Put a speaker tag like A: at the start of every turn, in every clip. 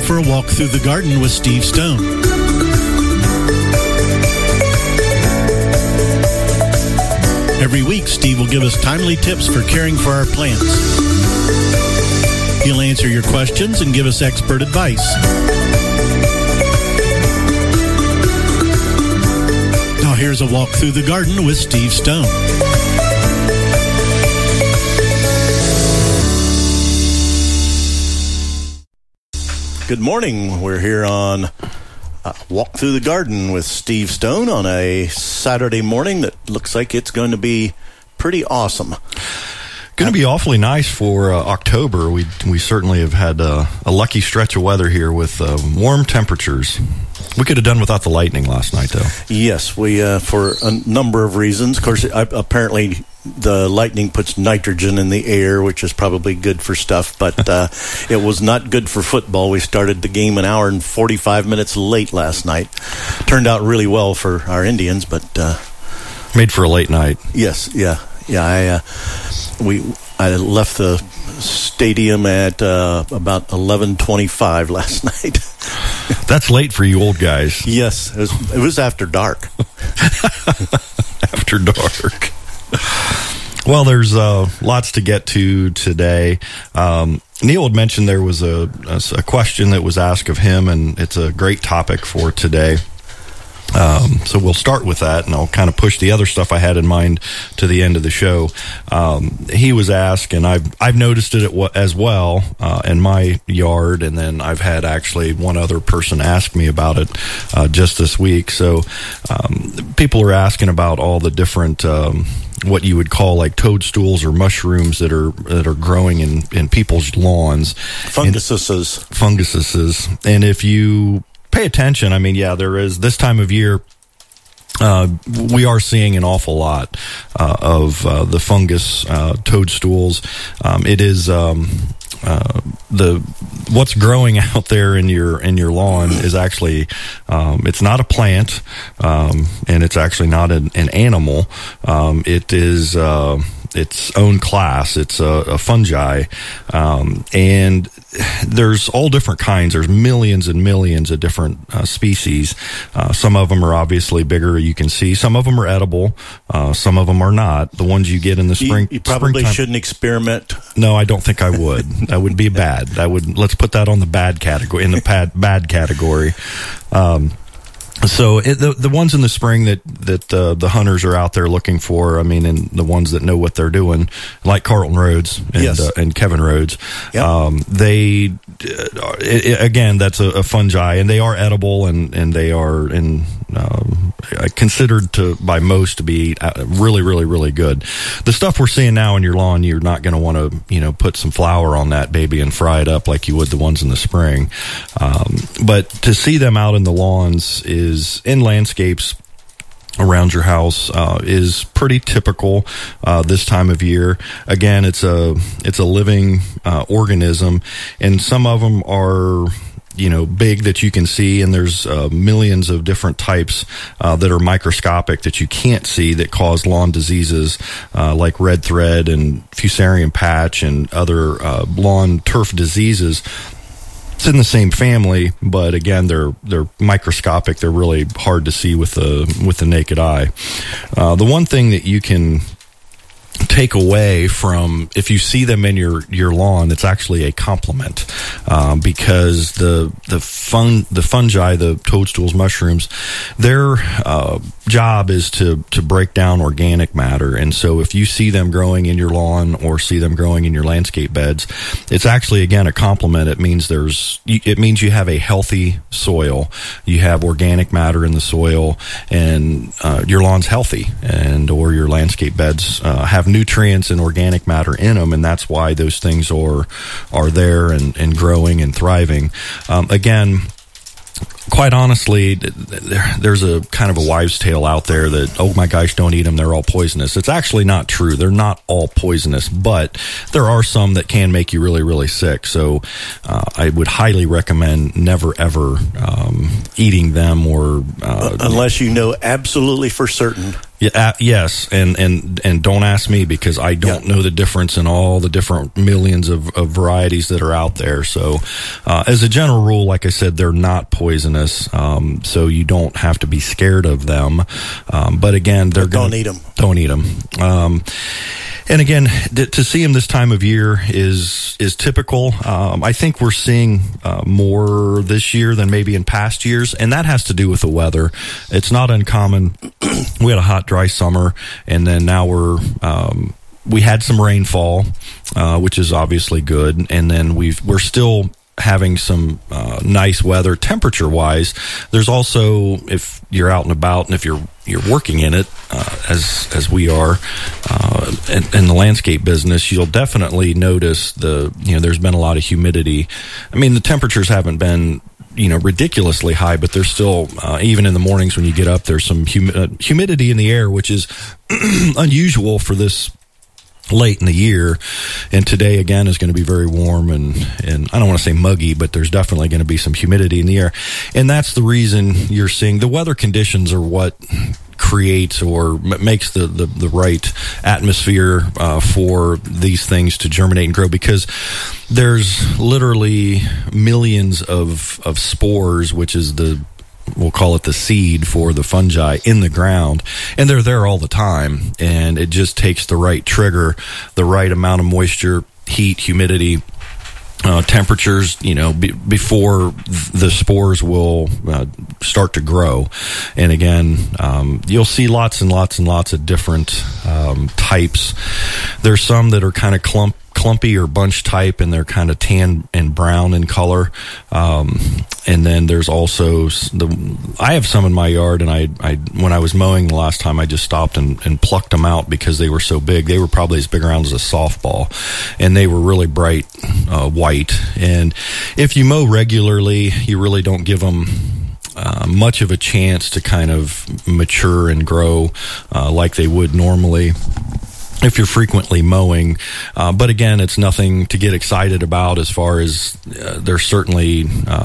A: for a walk through the garden with Steve Stone. Every week, Steve will give us timely tips for caring for our plants. He'll answer your questions and give us expert advice. Now here's a walk through the garden with Steve Stone. Good morning. We're here on Walk Through the Garden with Steve Stone on a Saturday morning that looks like it's going to be pretty awesome.
B: Going to be awfully nice for October. We certainly have had a lucky stretch of weather here with warm temperatures. We could have done without the lightning last night, though.
A: Yes, we for a number of reasons. Of course, apparently the lightning puts nitrogen in the air, which is probably good for stuff, but it was not good for football. We started the game an hour and 45 minutes late last night. Turned out really well for our Indians, but
B: made for a late night.
A: Yes, yeah. I left the stadium at about 11:25 last night.
B: That's late for you old guys.
A: Yes, it was after dark.
B: After dark. Well, there's lots to get to today. Neil had mentioned there was a question that was asked of him, and it's a great topic for today. So we'll start with that, and I'll kind of push the other stuff I had in mind to the end of the show. He was asked, and I've noticed it as well in my yard, and then I've had actually one other person ask me about it just this week. So people are asking about all the different what you would call like toadstools or mushrooms that are growing in people's lawns. Funguses. And if you pay attention, I mean, yeah, there is this time of year. We are seeing an awful lot of the fungus toadstools. It is what's growing out there in your lawn is actually it's not a plant, and it's actually not an animal. It is its own class. It's a fungi, and there's all different kinds. There's millions and millions of different species. Some of them are obviously bigger. You can see some of them are edible. Some of them are not. The ones you get in the spring.
A: You probably shouldn't experiment.
B: No, I don't think I would. That would be bad. Let's put that on the bad category. In the bad category. So the ones in the spring that the hunters are out there looking for, I mean, and the ones that know what they're doing, like Carlton Rhodes and,
A: yes.
B: And Kevin Rhodes,
A: yep.
B: Again, that's a fungi, and they are edible, and they are considered by most to be really, really, really good. The stuff we're seeing now in your lawn, you're not going to want to, put some flour on that baby and fry it up like you would the ones in the spring. But to see them out in the lawns is in landscapes around your house is pretty typical this time of year. Again, it's a living organism, and some of them are big that you can see, and there's millions of different types that are microscopic that you can't see that cause lawn diseases like red thread and fusarium patch and other lawn turf diseases. It's in the same family, but again, they're microscopic. They're really hard to see with the naked eye. The one thing that you can take away from if you see them in your lawn, it's actually a compliment, because the fungi, the toadstools, mushrooms, their job is to break down organic matter. And so if you see them growing in your lawn or see them growing in your landscape beds, it's actually, again, a compliment. It means you have a healthy soil. You have organic matter in the soil, and your lawn's healthy, or your landscape beds have nutrients and organic matter in them, and that's why those things are there and growing and thriving. Again, quite honestly, there's a kind of a wives' tale out there that, oh my gosh, don't eat them, they're all poisonous. It's actually not true. They're not all poisonous, but there are some that can make you really, really sick. So I would highly recommend never, ever eating them, or
A: unless you know absolutely for certain
B: Yeah, yes, and don't ask me because I don't know the difference in all the different millions of varieties that are out there. So, as a general rule, like I said, they're not poisonous, so you don't have to be scared of them. But again,
A: don't eat them.
B: Don't eat them. And again, to see them this time of year is typical. I think we're seeing more this year than maybe in past years, and that has to do with the weather. It's not uncommon. We had a hot, dry summer, and then now we had some rainfall, which is obviously good, and then we're still having some nice weather temperature-wise. There's also, if you're out and about and if you're working in it, as we are in the landscape business, you'll definitely notice there's been a lot of humidity. I mean, the temperatures haven't been ridiculously high, but there's still, even in the mornings when you get up, there's some humidity in the air, which is unusual for this late in the year. And today again is going to be very warm and I don't want to say muggy, but there's definitely going to be some humidity in the air. And that's the reason you're seeing the weather conditions are what creates or makes the right atmosphere for these things to germinate and grow, because there's literally millions of spores, which is we'll call it the seed for the fungi in the ground, and they're there all the time, and it just takes the right trigger, the right amount of moisture, heat, humidity, temperatures, before the spores will start to grow. And again, you'll see lots and lots and lots of different types. There's some that are kind of clumpy or bunch type, and they're kind of tan and brown in color. And then there's also I have some in my yard, and I when I was mowing the last time, I just stopped and plucked them out because they were so big. They were probably as big around as a softball, and they were really bright white. And if you mow regularly, you really don't give them much of a chance to kind of mature and grow like they would normally if you're frequently mowing. But again, it's nothing to get excited about as far as there's certainly,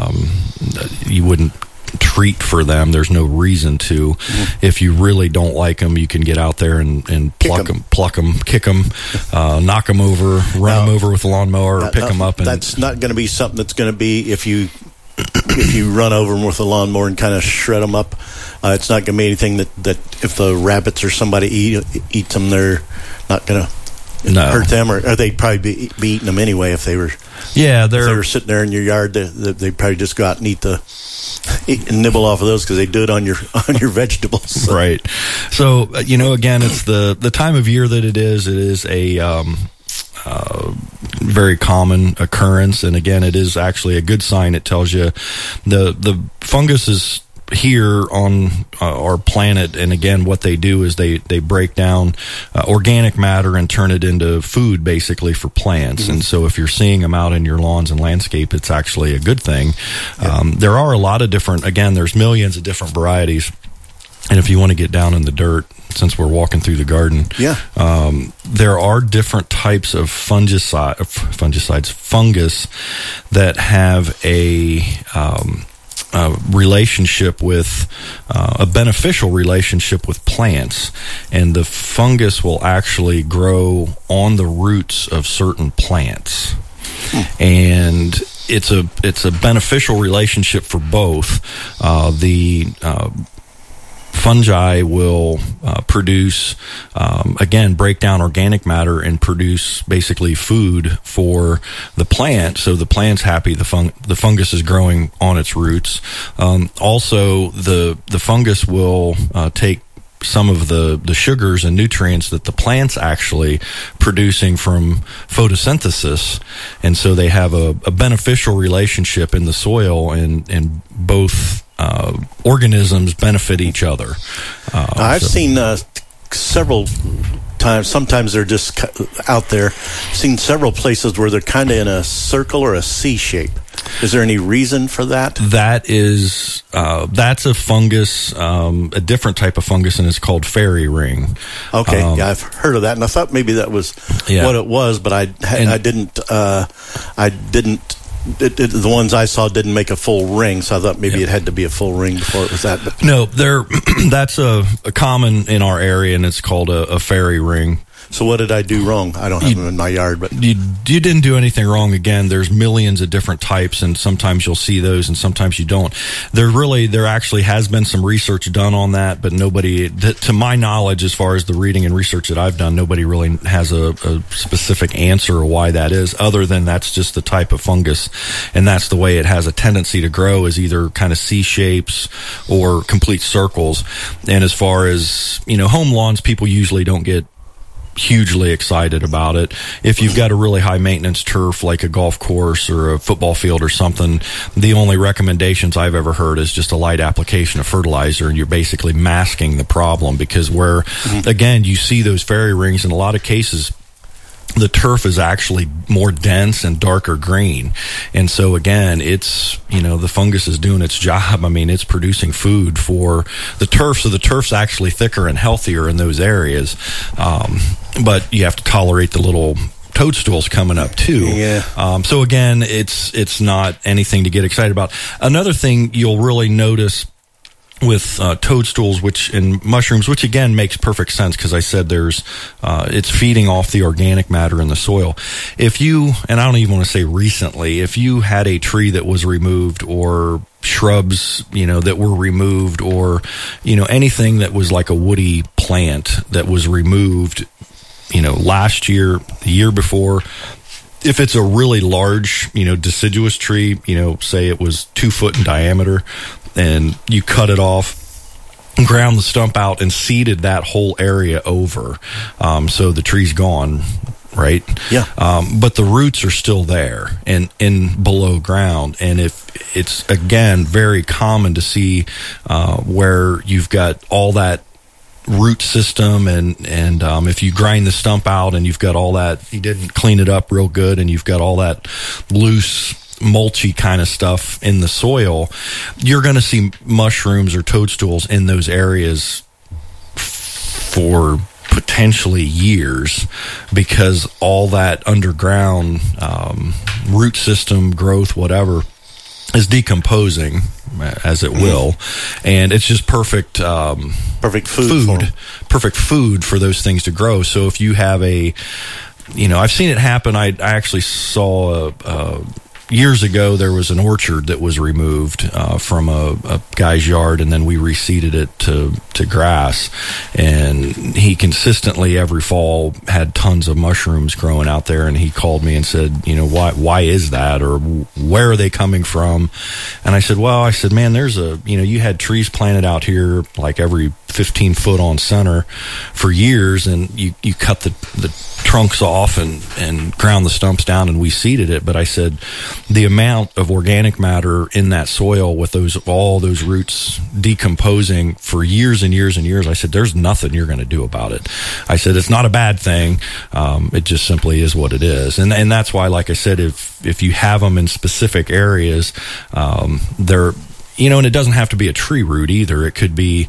B: you wouldn't treat for them. There's no reason to. If you really don't like them, you can get out there and pluck them, kick them, knock them over, run them over with a lawnmower, or pick them up. And
A: that's not going to be something that's going to be if you run over them with a lawnmower and kind of shred them up. It's not going to be anything that if the rabbits or somebody eats them, they're not going to hurt them, or they'd probably be eating them anyway if they were. Yeah, if they were sitting there in your yard. They'd probably just go out and eat and nibble off of those because they do it on your vegetables. So.
B: Right. So again, it's the time of year that it is. It is a very common occurrence, and again, it is actually a good sign. It tells you the fungus is here on our planet, and again, what they do is they break down organic matter and turn it into food, basically, for plants. And so if you're seeing them out in your lawns and landscape, it's actually a good thing. There are a lot of different, again, there's millions of different varieties, and if you want to get down in the dirt, since we're walking through the garden, there are different types of fungus that have a relationship with a beneficial relationship with plants, and the fungus will actually grow on the roots of certain plants. And it's a beneficial relationship for both. The fungi will produce, again, break down organic matter and produce basically food for the plant. So the plant's happy. The fungus is growing on its roots. Also, the fungus will take some of the sugars and nutrients that the plant's actually producing from photosynthesis, and so they have a beneficial relationship in the soil, and both organisms benefit each other.
A: I've seen several times. Sometimes they're just out there. I've seen several places where they're kind of in a circle or a C shape. Is there any reason for that?
B: That is, that's a fungus, a different type of fungus, and it's called fairy ring.
A: Okay, I've heard of that, and I thought maybe that was what it was, but I didn't the ones I saw didn't make a full ring, so I thought maybe it had to be a full ring before it was that. But
B: no, that's a common in our area, and it's called a fairy ring.
A: So what did I do wrong? I don't have them in my yard, but
B: you didn't do anything wrong. Again, there's millions of different types, and sometimes you'll see those, and sometimes you don't. There actually has been some research done on that, but nobody, to my knowledge, as far as the reading and research that I've done, nobody really has a specific answer of why that is, other than that's just the type of fungus, and that's the way it has a tendency to grow, is either kind of C shapes or complete circles. And as far as, home lawns, people usually don't get hugely excited about it. If you've got a really high maintenance turf like a golf course or a football field or something, the only recommendations I've ever heard is just a light application of fertilizer, and you're basically masking the problem, because again, you see those fairy rings in a lot of cases, the turf is actually more dense and darker green. And so again, it's, the fungus is doing its job. I mean, it's producing food for the turf. So the turf's actually thicker and healthier in those areas. But you have to tolerate the little toadstools coming up too.
A: Yeah.
B: So again, it's not anything to get excited about. Another thing you'll really notice with toadstools, and mushrooms, which again makes perfect sense, because I said it's feeding off the organic matter in the soil. If you, and I don't even want to say recently, if you had a tree that was removed, or shrubs, that were removed, or, anything that was like a woody plant that was removed, last year, the year before, if it's a really large, deciduous tree, say it was 2 foot in diameter, and you cut it off, ground the stump out, and seeded that whole area over, so the tree's gone, right?
A: Yeah.
B: But the roots are still there and in below ground. And if it's, again, very common to see where you've got all that root system, and if you grind the stump out and you've got all that, you didn't clean it up real good, and you've got all that loose, mulchy kind of stuff in the soil, you're going to see mushrooms or toadstools in those areas for potentially years, because all that underground root system, growth, whatever, is decomposing as it will, and it's just perfect food for those things to grow. So if you have I've seen it happen. I actually saw years ago, there was an orchard that was removed from a guy's yard, and then we reseeded it to grass. And he consistently every fall had tons of mushrooms growing out there. And he called me and said, why is that, or where are they coming from? And I said, man, there's you had trees planted out here like every 15 foot on center for years, and you cut the trunks off and ground the stumps down, and we seeded it. But I said, the amount of organic matter in that soil with all those roots decomposing for years and years and years, I said, there's nothing you're going to do about it. I said, it's not a bad thing. It just simply is what it is. And that's why, like I said, if you have them in specific areas, they're, and it doesn't have to be a tree root either. It could be,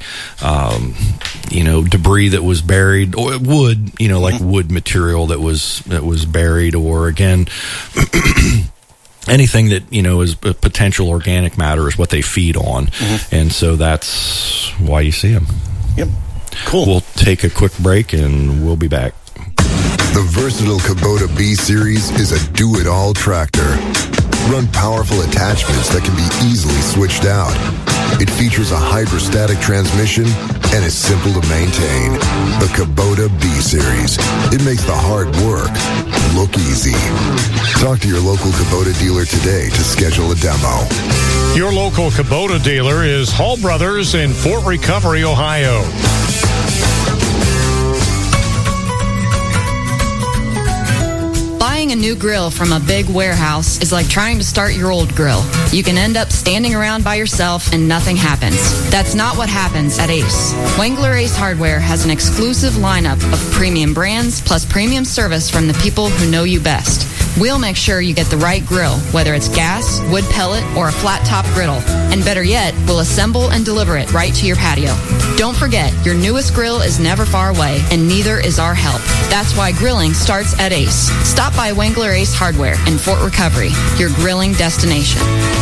B: debris that was buried, or wood, like wood material that was buried, or again, anything that, is potential organic matter is what they feed on. Mm-hmm. And so that's why you see them.
A: Yep. Cool.
B: We'll take a quick break and we'll be back.
C: The versatile Kubota B-Series is a do-it-all tractor. Run powerful attachments that can be easily switched out. It features a hydrostatic transmission and is simple to maintain. The Kubota B-Series. It makes the hard work look easy. Talk to your local Kubota dealer today to schedule a demo.
D: Your local Kubota dealer is Hall Brothers in Fort Recovery, Ohio.
E: Buying a new grill from a big warehouse is like trying to start your old grill. You can end up standing around by yourself and nothing happens. That's not what happens at Ace. Wengler Ace Hardware has an exclusive lineup of premium brands plus premium service from the people who know you best. We'll make sure you get the right grill, whether it's gas, wood pellet, or a flat top griddle. And better yet, we'll assemble and deliver it right to your patio. Don't forget, your newest grill is never far away, and neither is our help. That's why grilling starts at Ace. Stop by Wengler Ace Hardware in Fort Recovery, your grilling destination.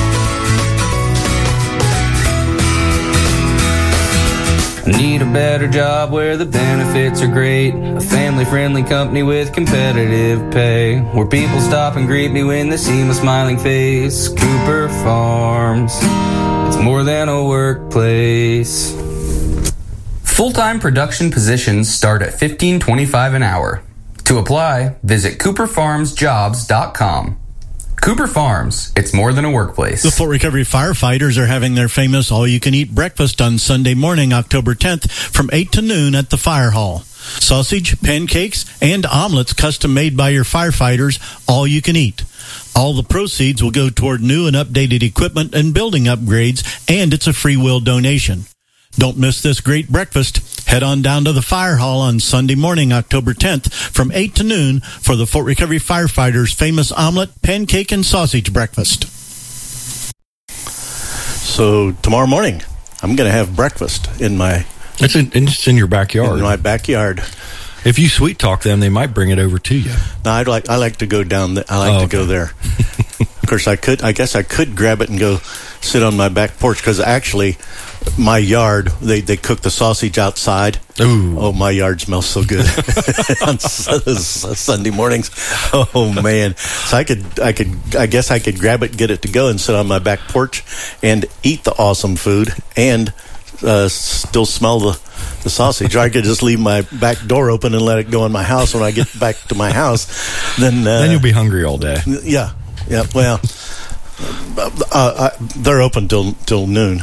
F: Need a better job where the benefits are great. A family-friendly company with competitive pay. Where people stop and greet me when they see my smiling face. Cooper Farms. It's more than a workplace. Full-time production positions start at $15.25 an hour. To apply, visit CooperFarmsJobs.com. Cooper Farms, it's more than a workplace.
G: The Fort Recovery firefighters are having their famous all-you-can-eat breakfast on Sunday morning, October 10th, from 8 to noon at the fire hall. Sausage, pancakes, and omelets custom made by your firefighters, all you can eat. All the proceeds will go toward new and updated equipment and building upgrades, and it's a free will donation. Don't miss this great breakfast. Head on down to the fire hall on Sunday morning, October 10th, from 8 to noon for the Fort Recovery firefighters' famous omelet, pancake, and sausage breakfast.
A: So tomorrow morning, I'm going to have breakfast in my...
B: It's in your backyard.
A: In my backyard.
B: If you sweet talk them, they might bring it over to you.
A: No, I like to go down. To go there. Of course, I guess I could grab it and go sit on my back porch because actually, my yard they cook the sausage outside.
B: Ooh.
A: Oh, my yard smells so good on Sunday mornings. Oh man! So I guess I could grab it, get it to go, and sit on my back porch and eat the awesome food and still smell the sausage. Or I could just leave my back door open and let it go in my house. When I get back to my house, then
B: you'll be hungry all day.
A: Yeah. Well, they're open till noon,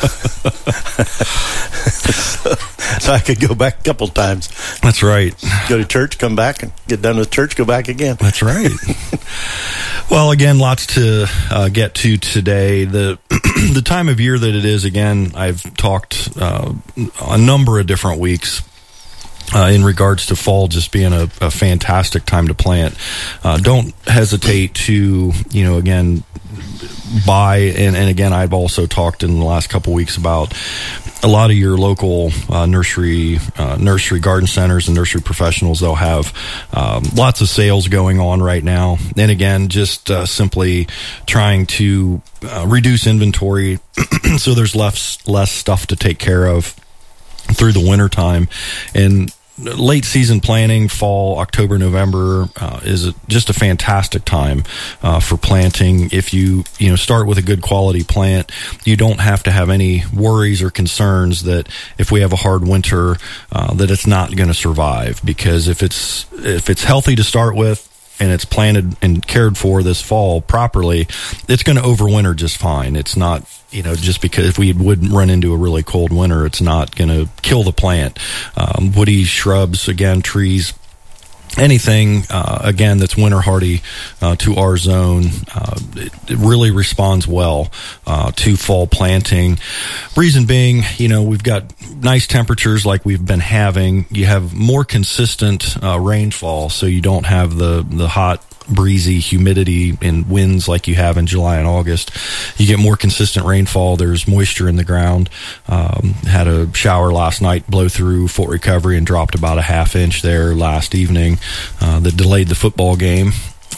A: so I could go back a couple times.
B: That's right.
A: Go to church, come back, and get done with church, go back again.
B: That's right. Well, again, lots to get to today. The time of year that it is, again, I've talked a number of different weeks in regards to fall just being a fantastic time to plant. Don't hesitate to, again, buy, and again, I've also talked in the last couple weeks about a lot of your local nursery garden centers and nursery professionals. They'll have lots of sales going on right now. And again, just simply trying to reduce inventory so there's less stuff to take care of through the winter time. And late season planting, fall, October, November is just a fantastic time for planting. If you start with a good quality plant, you don't have to have any worries or concerns that if we have a hard winter that it's not going to survive. Because if it's healthy to start with and it's planted and cared for this fall properly, it's going to overwinter just fine. It's not, just because if we would run into a really cold winter, it's not going to kill the plant. Woody shrubs, again, trees, anything, again, that's winter hardy to our zone, it really responds well to fall planting. Reason being, we've got nice temperatures like we've been having. You have more consistent rainfall, so you don't have the hot, breezy humidity and winds like you have in July and August. You get more consistent rainfall. There's moisture in the ground. Had a shower last night blow through Fort Recovery and dropped about a half inch there last evening that delayed the football game.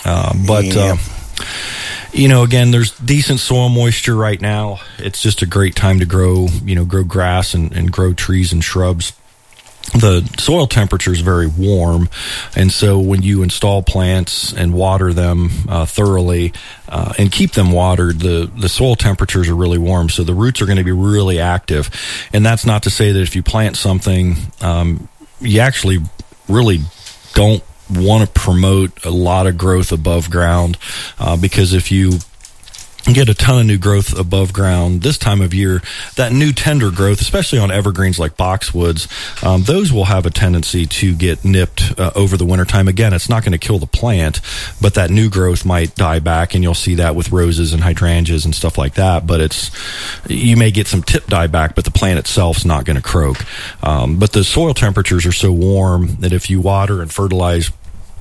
B: Again, there's decent soil moisture right now. It's just a great time to grow grass and grow trees and shrubs. The soil temperature is very warm, and so when you install plants and water them thoroughly and keep them watered, the soil temperatures are really warm, so the roots are going to be really active. And that's not to say that if you plant something, you actually really don't want to promote a lot of growth above ground, because if you get a ton of new growth above ground this time of year, that new tender growth, especially on evergreens like boxwoods, those will have a tendency to get nipped over the wintertime. Again, it's not going to kill the plant, but that new growth might die back, and you'll see that with roses and hydrangeas and stuff like that. But you may get some tip die back, but the plant itself is not going to croak. But the soil temperatures are so warm that if you water and fertilize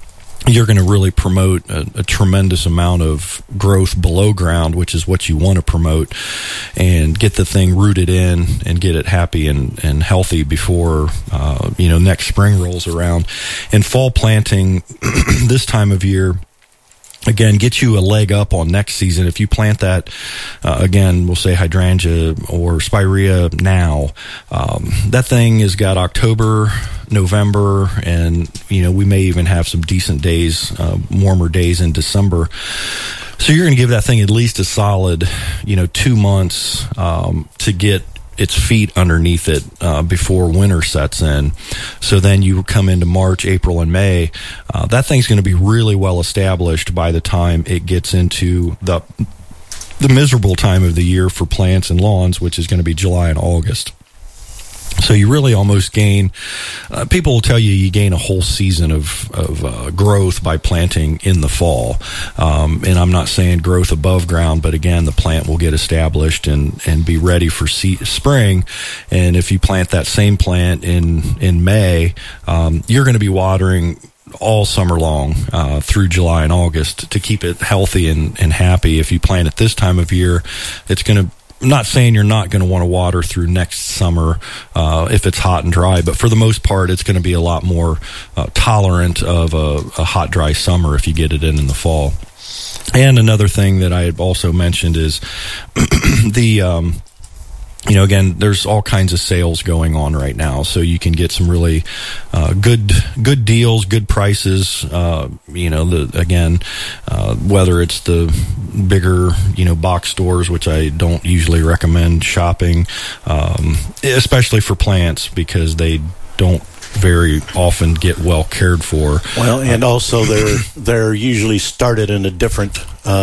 B: you're going to really promote a tremendous amount of growth below ground, which is what you want to promote, and get the thing rooted in and get it happy and healthy before, next spring rolls around. And fall planting this time of year, again, get you a leg up on next season. If you plant that, again, we'll say hydrangea or spirea now, that thing has got October, November, and, we may even have some decent days, warmer days in December. So you're going to give that thing at least a solid, 2 months to get its feet underneath it before winter sets in. So then you come into March, April, and May. That thing's going to be really well established by the time it gets into the miserable time of the year for plants and lawns, which is going to be July and August. So you really almost gain, people will tell you gain a whole season of growth by planting in the fall. And I'm not saying growth above ground, but again, the plant will get established and be ready for spring. And if you plant that same plant in May, you're going to be watering all summer long through July and August to keep it healthy and happy. If you plant it this time of year, it's going to, I'm not saying you're not going to want to water through next summer if it's hot and dry, but for the most part, it's going to be a lot more tolerant of a hot, dry summer if you get it in the fall. And another thing that I had also mentioned is the again, there's all kinds of sales going on right now, so you can get some really good deals, good prices. Whether it's the bigger, box stores, which I don't usually recommend shopping, especially for plants because they don't very often get well cared for.
A: Well, and also they're usually started in a different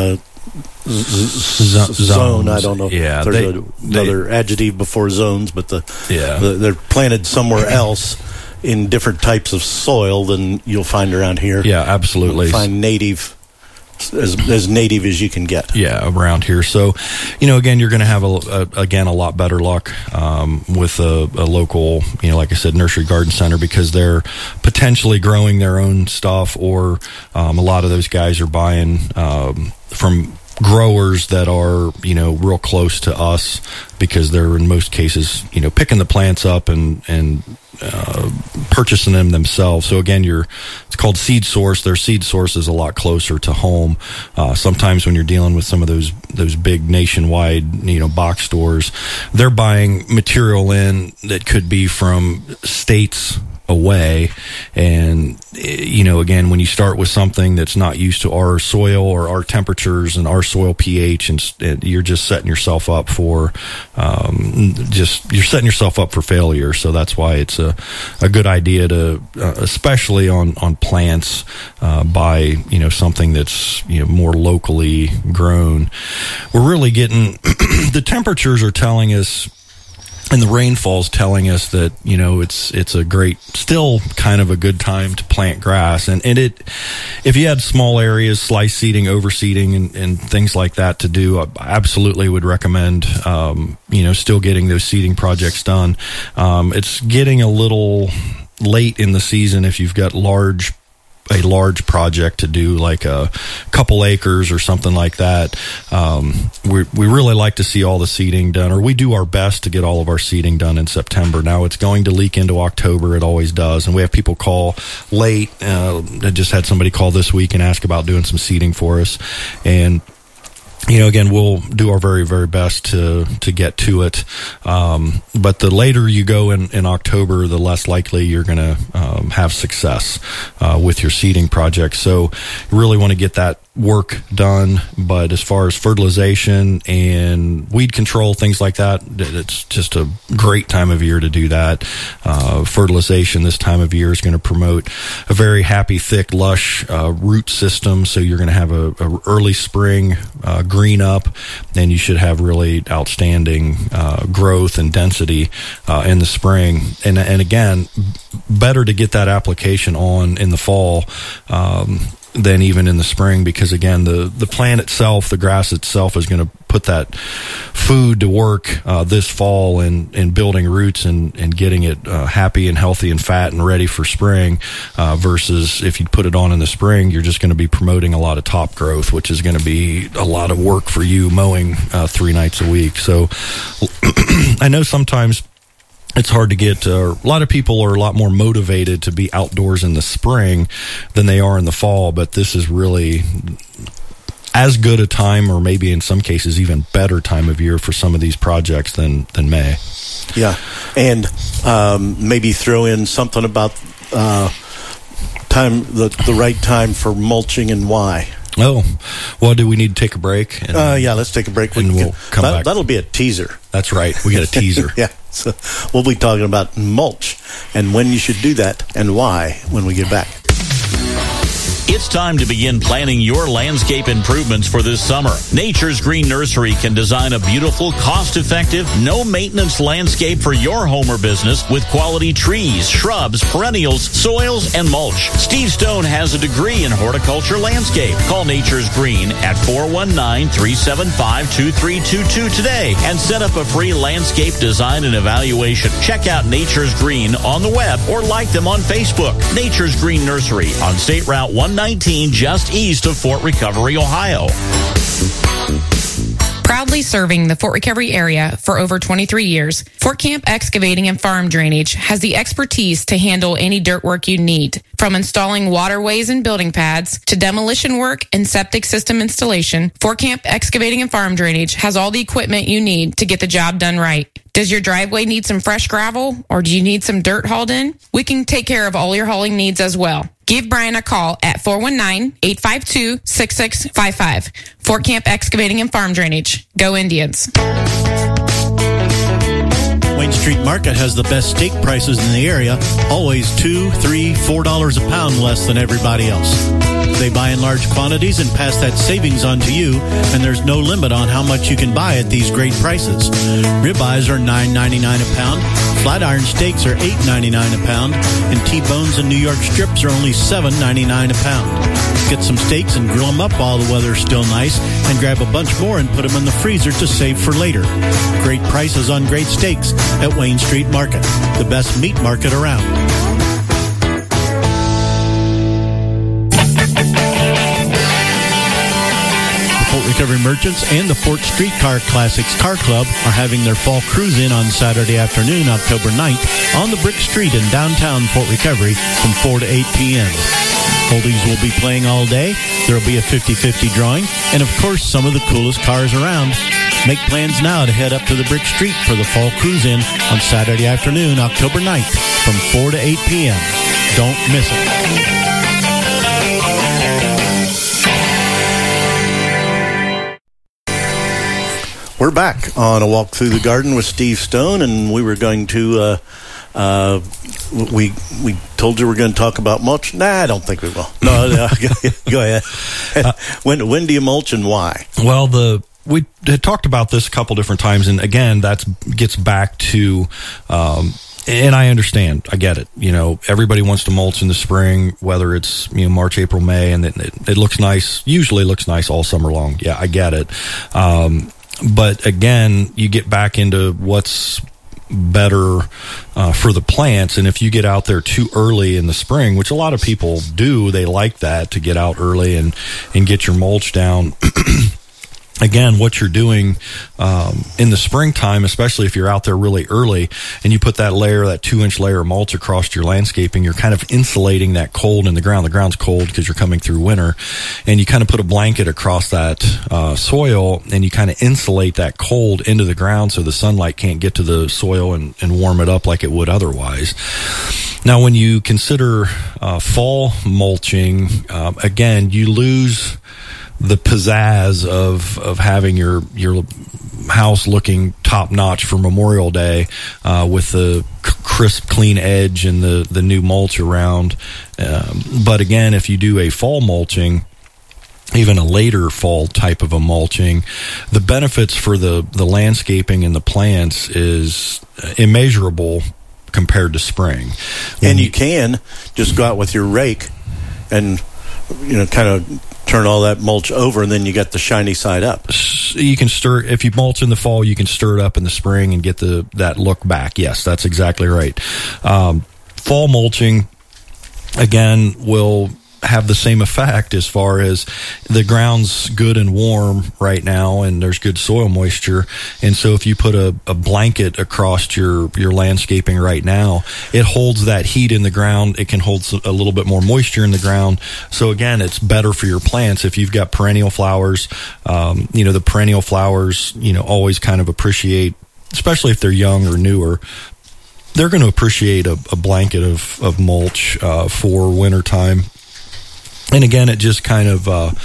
A: zone. I don't know.
B: Yeah,
A: there's another adjective before zones, but they're planted somewhere else in different types of soil than you'll find around here.
B: Yeah, absolutely.
A: You'll find native. As native as you can get.
B: Yeah, around here. So, again, you're going to have a lot better luck with a local, like I said, nursery garden center, because they're potentially growing their own stuff, or a lot of those guys are buying from growers that are, real close to us, because they're in most cases, picking the plants up and purchasing them themselves. So again, it's called Seed Source. Their Seed Source is a lot closer to home. Sometimes when you're dealing with some of those big nationwide, box stores, they're buying material in that could be from states away. And, again, when you start with something that's not used to our soil or our temperatures and our soil pH, and you're just setting yourself up for, failure. So that's why it's a good idea to, especially on plants, buy, something that's, more locally grown. We're really getting, the temperatures are telling us, and the rainfall's telling us that, it's a great, still kind of a good time to plant grass. And if you had small areas, slice seeding, overseeding, and things like that to do, I absolutely would recommend, still getting those seeding projects done. It's getting a little late in the season if you've got a large project to do, like a couple acres or something like that. We really like to see all the seeding done, or we do our best to get all of our seeding done in September. Now it's going to leak into October. It always does. And we have people call late. I just had somebody call this week and ask about doing some seeding for us. And again, we'll do our very, very best to get to it. But the later you go in October, the less likely you're going to have success with your seeding project. So you really want to get that work done. But as far as fertilization and weed control, things like that, it's just a great time of year to do that. Fertilization this time of year is going to promote a very happy, thick, lush root system. So you're going to have a early spring green up, and you should have really outstanding growth and density in the spring. And again, better to get that application on in the fall than even in the spring, because again, the plant itself, the grass itself, is going to put that food to work this fall in building roots and getting it happy and healthy and fat and ready for spring, versus if you put it on in the spring, you're just going to be promoting a lot of top growth, which is going to be a lot of work for you mowing 3 nights a week. So I know sometimes it's hard to get, a lot of people are a lot more motivated to be outdoors in the spring than they are in the fall, but this is really as good a time, or maybe in some cases even better time of year for some of these projects than May.
A: Yeah, and maybe throw in something about the right time for mulching and why.
B: Oh, well, do we need to take a break?
A: Yeah, let's take a break.
B: We'll come back.
A: That'll be a teaser.
B: That's right. We got a teaser.
A: Yeah, so we'll be talking about mulch and when you should do that and why when we get back.
H: It's time to begin planning your landscape improvements for this summer. Nature's Green Nursery can design a beautiful, cost-effective, no-maintenance landscape for your home or business with quality trees, shrubs, perennials, soils, and mulch. Steve Stone has a degree in horticulture landscape. Call Nature's Green at 419-375-2322 today and set up a free landscape design and evaluation. Check out Nature's Green on the web or like them on Facebook. Nature's Green Nursery on State Route 119, just east of Fort Recovery, Ohio.
I: Proudly serving the Fort Recovery area for over 23 years, Fort Camp Excavating and Farm Drainage has the expertise to handle any dirt work you need. From installing waterways and building pads to demolition work and septic system installation, Fort Camp Excavating and Farm Drainage has all the equipment you need to get the job done right. Does your driveway need some fresh gravel, or do you need some dirt hauled in? We can take care of all your hauling needs as well. Give Brian a call at 419-852-6655. Fort Camp Excavating and Farm Drainage. Go Indians.
G: Wayne Street Market has the best steak prices in the area, always $2, $3, $4 a pound less than everybody else. They buy in large quantities and pass that savings on to you, and there's no limit on how much you can buy at these great prices. Ribeyes are $9.99 a pound, flat iron steaks are $8.99 a pound, and T-bones and New York strips are only $7.99 a pound. Get some steaks and grill them up while the weather's still nice, and grab a bunch more and put them in the freezer to save for later. Great prices on great steaks at Wayne Street Market, the best meat market around. Fort Recovery Merchants and the Fort Streetcar Classics Car Club are having their fall cruise-in on Saturday afternoon, October 9th, on the Brick Street in downtown Fort Recovery from 4 to 8 p.m. Oldies will be playing all day. There will be a 50-50 drawing, and of course, some of the coolest cars around. Make plans now to head up to the Brick Street for the fall cruise-in on Saturday afternoon, October 9th, from 4 to 8 p.m. Don't miss it.
A: We're back on A Walk Through the Garden with Steve Stone, and we were going to, we told you we're going to talk about mulch. Nah, I don't think we will. No, go ahead. When do you mulch and why?
B: Well, we had talked about this a couple different times, and again, that gets back to, and I understand, I get it. You know, everybody wants to mulch in the spring, whether it's, March, April, May, and it looks nice, usually looks nice all summer long. Yeah, I get it. But again, you get back into what's better for the plants. And if you get out there too early in the spring, which a lot of people do, they like that, to get out early and get your mulch down. Again, what you're doing in the springtime, especially if you're out there really early and you put that 2-inch layer of mulch across your landscaping, you're kind of insulating that cold in the ground. The ground's cold because you're coming through winter, and you kind of put a blanket across that soil, and you kind of insulate that cold into the ground so the sunlight can't get to the soil and warm it up like it would otherwise. Now, when you consider fall mulching, again, you lose the pizzazz of having your house looking top notch for Memorial Day, with the crisp, clean edge and the new mulch around. But again, if you do a fall mulching, even a later fall type of a mulching, the benefits for the landscaping and the plants is immeasurable compared to spring.
A: And you can just go out with your rake and kind of turn all that mulch over, and then you got the shiny side up.
B: You can stir, if you mulch in the fall, you can stir it up in the spring and get that look back. Yes, that's exactly right. Fall mulching, again, will have the same effect as far as the ground's good and warm right now, and there's good soil moisture. And so if you put a blanket across your landscaping right now, it holds that heat in the ground. It can hold a little bit more moisture in the ground. So again, it's better for your plants. If you've got perennial flowers, the perennial flowers, always kind of appreciate, especially if they're young or newer, they're going to appreciate a blanket of mulch for wintertime. And again, it just kind of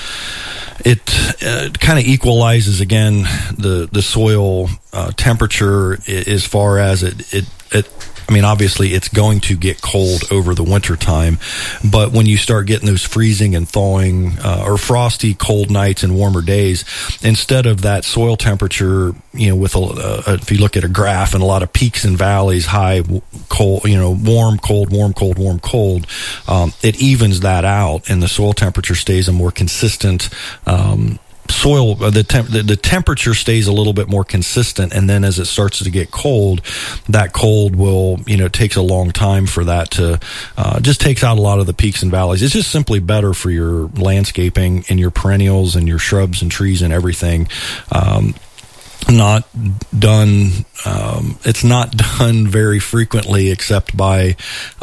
B: equalizes again the soil temperature as far as it. I mean, obviously, it's going to get cold over the winter time, but when you start getting those freezing and thawing or frosty cold nights and warmer days, instead of that soil temperature, with if you look at a graph and a lot of peaks and valleys, high, cold, warm, cold, warm, cold, warm, cold, it evens that out, and the soil temperature stays a more consistent. Soil, the temperature stays a little bit more consistent, and then as it starts to get cold, that cold will, it takes a long time for that to, just takes out a lot of the peaks and valleys. It's just simply better for your landscaping and your perennials and your shrubs and trees and everything. Not done, it's not done very frequently except by,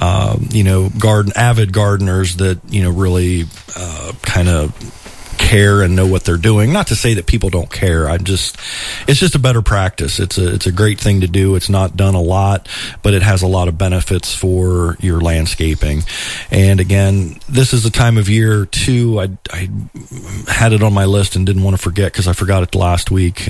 B: avid gardeners that, really, kind of care and know what they're doing. Not to say that people don't care. It's just a better practice. It's a great thing to do. It's not done a lot, but it has a lot of benefits for your landscaping. And again, this is the time of year too. I had it on my list and didn't want to forget because I forgot it last week.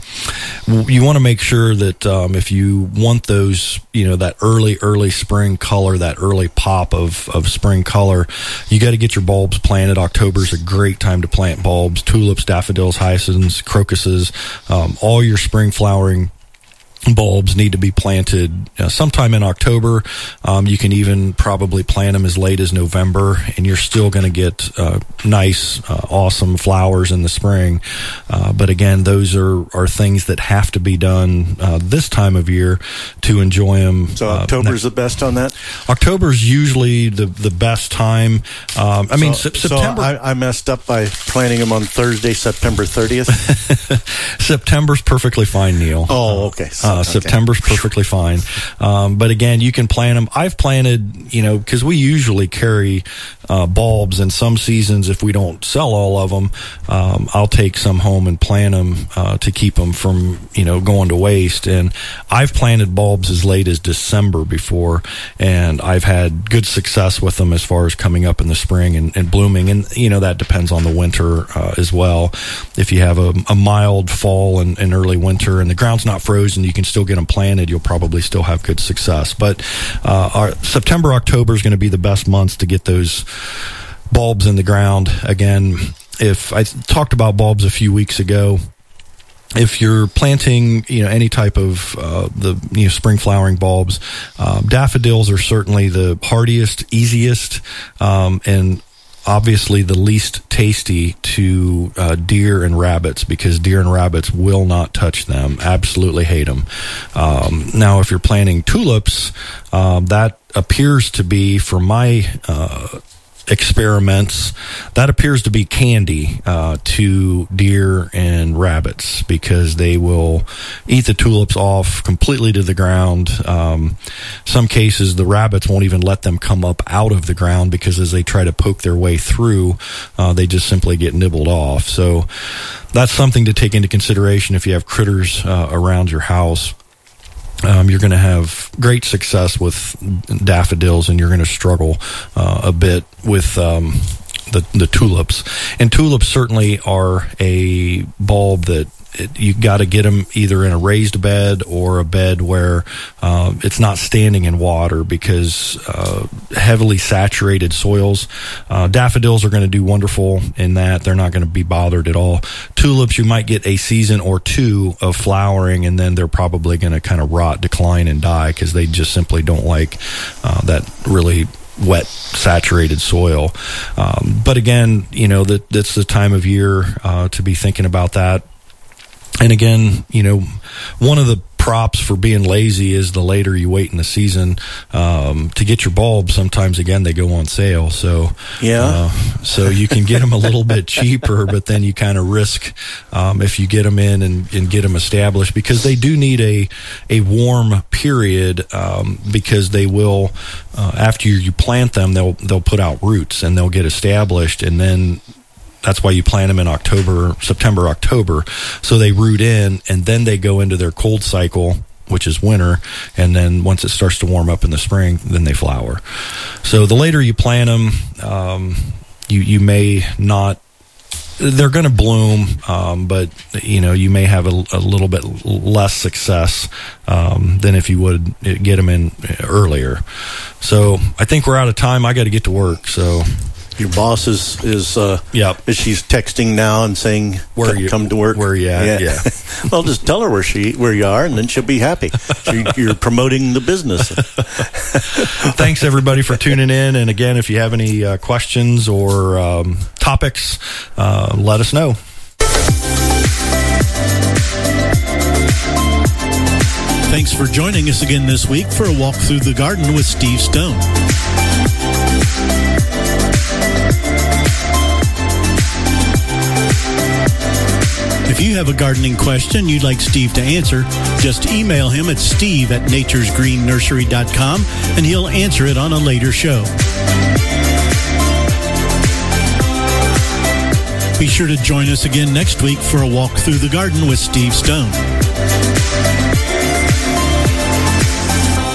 B: You want to make sure that if you want those, that early spring color, that early pop of spring color, you got to get your bulbs planted. October's a great time to plant bulbs, tulips, daffodils, hyacinths, crocuses, all your spring flowering bulbs need to be planted sometime in October. You can even probably plant them as late as November, and you're still going to get nice, awesome flowers in the spring. But again, those are things that have to be done this time of year to enjoy them.
A: So October's the best on that?
B: October's usually the best time. September.
A: So I messed up by planting them on Thursday, September 30th.
B: September's perfectly fine, Neil.
A: Oh, okay.
B: September's perfectly fine. But again, you can plant them. I've planted, because we usually carry bulbs, and some seasons, if we don't sell all of them, I'll take some home and plant them to keep them from, going to waste. And I've planted bulbs as late as December before, and I've had good success with them as far as coming up in the spring and blooming. And, that depends on the winter as well. If you have a mild fall and early winter and the ground's not frozen, you can still get them planted. You'll probably still have good success. But our September, October is going to be the best months to get those bulbs in the ground. Again, if I talked about bulbs a few weeks ago, if you're planting, any type of spring flowering bulbs, daffodils are certainly the hardiest, easiest, and obviously the least tasty to deer and rabbits, because deer and rabbits will not touch them. Absolutely hate them. Now, if you're planting tulips, that appears to be, from my experiments, that appears to be candy to deer and rabbits, because they will eat the tulips off completely to the ground. Some cases, the rabbits won't even let them come up out of the ground, because as they try to poke their way through, they just simply get nibbled off. So that's something to take into consideration if you have critters around your house. You're going to have great success with daffodils, and you're going to struggle a bit with the tulips. And tulips certainly are a bulb that you got to get them either in a raised bed or a bed where it's not standing in water, because heavily saturated soils, daffodils are going to do wonderful in that. They're not going to be bothered at all. Tulips, you might get a season or two of flowering, and then they're probably going to kind of rot, decline, and die, because they just simply don't like that really wet, saturated soil. But again, that's the time of year to be thinking about that. And again, one of the props for being lazy is the later you wait in the season to get your bulbs. Sometimes, again, they go on sale. So so you can get them a little bit cheaper, but then you kind of risk if you get them in and get them established, because they do need a warm period, because they will, after you plant them, they'll put out roots and they'll get established, and then that's why you plant them in September, October. So they root in, and then they go into their cold cycle, which is winter. And then once it starts to warm up in the spring, then they flower. So the later you plant them, you may not, they're going to bloom, but you may have a little bit less success than if you would get them in earlier. So I think we're out of time. I got to get to work. So
A: your boss is she's texting now and saying, come to work.
B: Where are you at? Yeah.
A: Well, just tell her where you are, and then she'll be happy. You're promoting the business.
B: Thanks, everybody, for tuning in. And again, if you have any questions or topics, let us know.
G: Thanks for joining us again this week for a walk through the garden with Steve Stone. If you have a gardening question you'd like Steve to answer, just email him at steve@naturesgreennursery.com and he'll answer it on a later show. Be sure to join us again next week for a walk through the garden with Steve Stone.